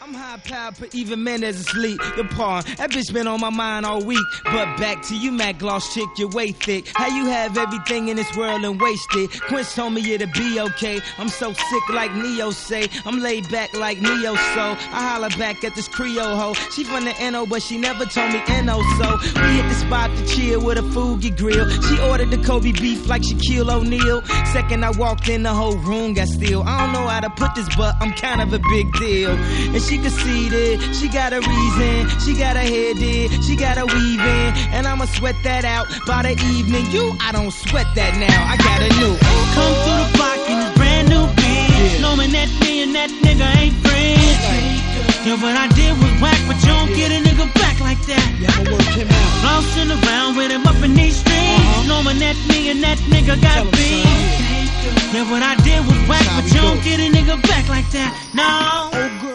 I'm high powered, but even men is asleep. Your pawn, that bitch been on my mind all week. But back to you, Mac Gloss chick, your way thick. How you have everything in this world and waste it? Quince told me it'll be okay. I'm so sick like Neo say. I'm laid back like Neo, so I holler back at this Creole hoe. She from the NO, but she never told me NO, so we hit the spot to chill with a Fugi grill. She ordered the Kobe beef like Shaquille O'Neal. Second I walked in, the whole room got still. I don't know how to put this, but I'm kind of a big deal. And she conceited, she got a reason, she got a head in, she got a weave in, and I'ma sweat that out by the evening. I don't sweat that now, I got a new. Come through the block in this brand new Benz, knowing that me and that nigga ain't friends. Yeah, what I did was whack, but you don't get a nigga back like that. Yeah, I'ma work him out. Bouncing around with him up in these streets, knowing that me and that nigga got beef. Yeah, what I did was whack, but you don't get a nigga back like that. No. Oh, girl.